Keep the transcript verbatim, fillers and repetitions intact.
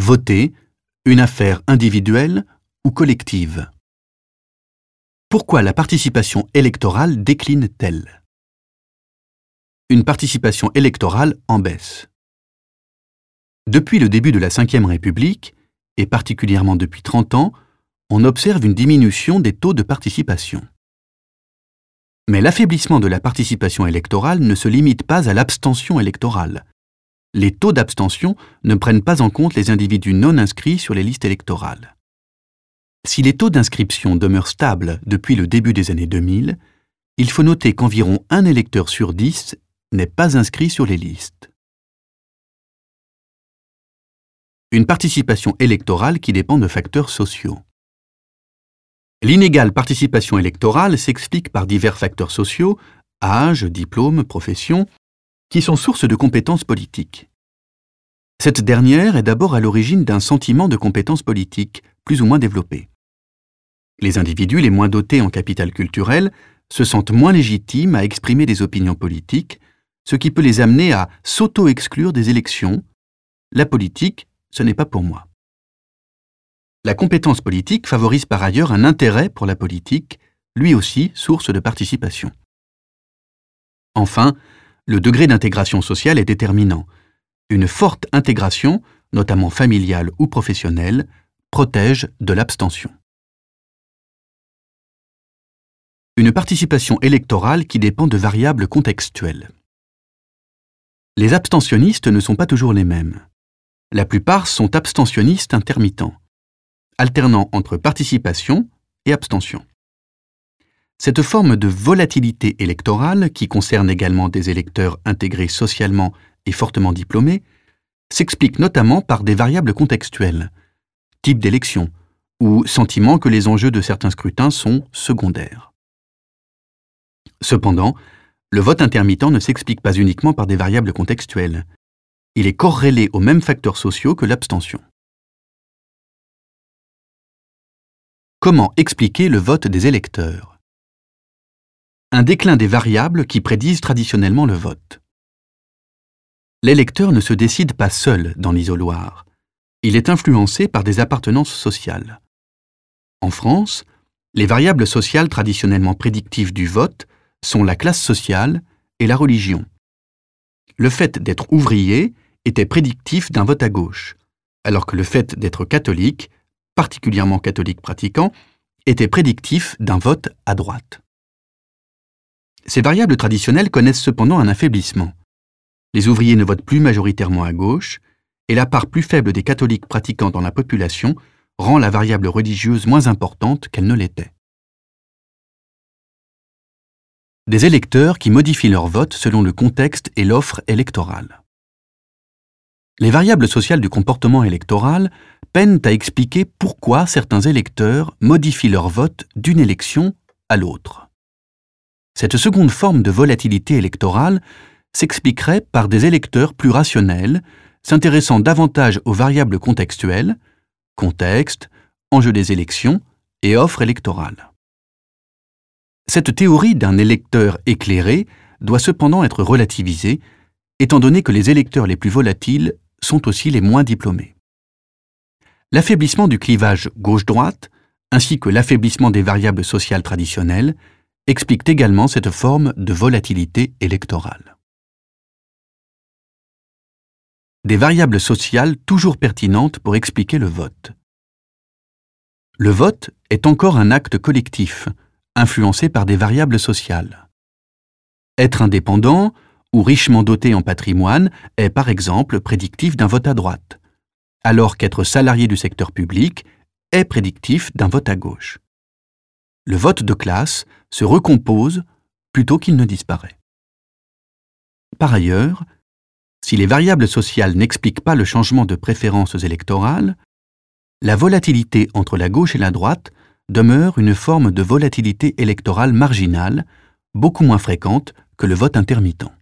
Voter, une affaire individuelle ou collective. Pourquoi la participation électorale décline-t-elle? Une participation électorale en baisse. Depuis le début de la Cinquième République, et particulièrement depuis trente ans, on observe une diminution des taux de participation. Mais l'affaiblissement de la participation électorale ne se limite pas à l'abstention électorale. Les taux d'abstention ne prennent pas en compte les individus non inscrits sur les listes électorales. Si les taux d'inscription demeurent stables depuis le début des années deux mille, il faut noter qu'environ un électeur sur dix n'est pas inscrit sur les listes. Une participation électorale qui dépend de facteurs sociaux. L'inégale participation électorale s'explique par divers facteurs sociaux, âge, diplôme, profession, qui sont source de compétences politiques. Cette dernière est d'abord à l'origine d'un sentiment de compétence politique, plus ou moins développé. Les individus les moins dotés en capital culturel se sentent moins légitimes à exprimer des opinions politiques, ce qui peut les amener à s'auto-exclure des élections. La politique, ce n'est pas pour moi. La compétence politique favorise par ailleurs un intérêt pour la politique, lui aussi source de participation. Enfin, le degré d'intégration sociale est déterminant. Une forte intégration, notamment familiale ou professionnelle, protège de l'abstention. Une participation électorale qui dépend de variables contextuelles. Les abstentionnistes ne sont pas toujours les mêmes. La plupart sont abstentionnistes intermittents, alternant entre participation et abstention. Cette forme de volatilité électorale, qui concerne également des électeurs intégrés socialement et fortement diplômés, s'explique notamment par des variables contextuelles, type d'élection, ou sentiment que les enjeux de certains scrutins sont secondaires. Cependant, le vote intermittent ne s'explique pas uniquement par des variables contextuelles. Il est corrélé aux mêmes facteurs sociaux que l'abstention. Comment expliquer le vote des électeurs? Un déclin des variables qui prédisent traditionnellement le vote. L'électeur ne se décide pas seul dans l'isoloir. Il est influencé par des appartenances sociales. En France, les variables sociales traditionnellement prédictives du vote sont la classe sociale et la religion. Le fait d'être ouvrier était prédictif d'un vote à gauche, alors que le fait d'être catholique, particulièrement catholique pratiquant, était prédictif d'un vote à droite. Ces variables traditionnelles connaissent cependant un affaiblissement. Les ouvriers ne votent plus majoritairement à gauche, et la part plus faible des catholiques pratiquants dans la population rend la variable religieuse moins importante qu'elle ne l'était. Des électeurs qui modifient leur vote selon le contexte et l'offre électorale. Les variables sociales du comportement électoral peinent à expliquer pourquoi certains électeurs modifient leur vote d'une élection à l'autre. Cette seconde forme de volatilité électorale s'expliquerait par des électeurs plus rationnels, s'intéressant davantage aux variables contextuelles, contexte, enjeu des élections et offre électorale. Cette théorie d'un électeur éclairé doit cependant être relativisée, étant donné que les électeurs les plus volatiles sont aussi les moins diplômés. L'affaiblissement du clivage gauche-droite, ainsi que l'affaiblissement des variables sociales traditionnelles, expliquent également cette forme de volatilité électorale. Des variables sociales toujours pertinentes pour expliquer le vote. Le vote est encore un acte collectif, influencé par des variables sociales. Être indépendant ou richement doté en patrimoine est par exemple prédictif d'un vote à droite, alors qu'être salarié du secteur public est prédictif d'un vote à gauche. Le vote de classe se recompose plutôt qu'il ne disparaît. Par ailleurs, si les variables sociales n'expliquent pas le changement de préférences électorales, la volatilité entre la gauche et la droite demeure une forme de volatilité électorale marginale, beaucoup moins fréquente que le vote intermittent.